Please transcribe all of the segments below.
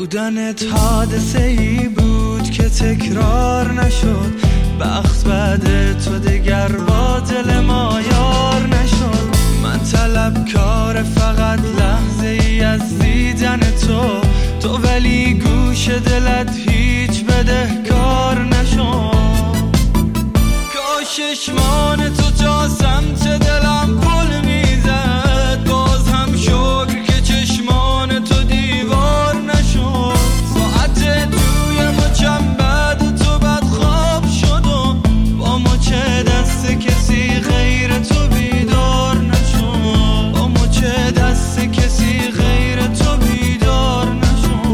بودنت حادثه‌ای بود که تکرار نشد. بخت بعد تو دگر با دل ما یار نشد. من طلبکار فقط لحظه ای از دیدن تو ولی گوش دلت هیچ بدهکار نشد. کاش چشمان تو تا سمت دلم پل میزد، باز هم شکر که چشمان تو دیوار نشد. ساعت توی مچم بعد تو بد خواب شد و با مچ دست کسی غیر تو بیدار نشد. با مچ دست کسی غیر تو بیدار نشد.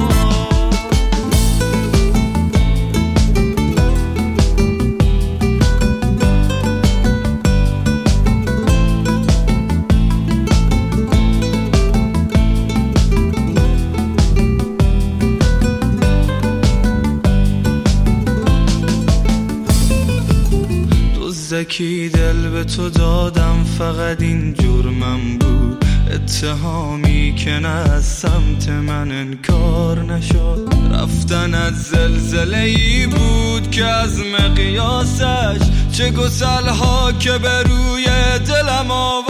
زکی دل به تو دادم، فقط این جرمم بود. اتهامی که نه از سمت من انکار نشد. رفتن از زلزله‌ای بود که از مقیاسش چه گسل‌ها که به روی دلم آورد.